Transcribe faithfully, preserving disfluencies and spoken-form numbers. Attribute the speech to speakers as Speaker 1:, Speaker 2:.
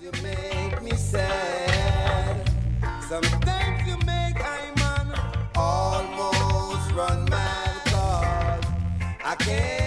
Speaker 1: you make me sad. Sometimes you make I man almost run mad, cause I can't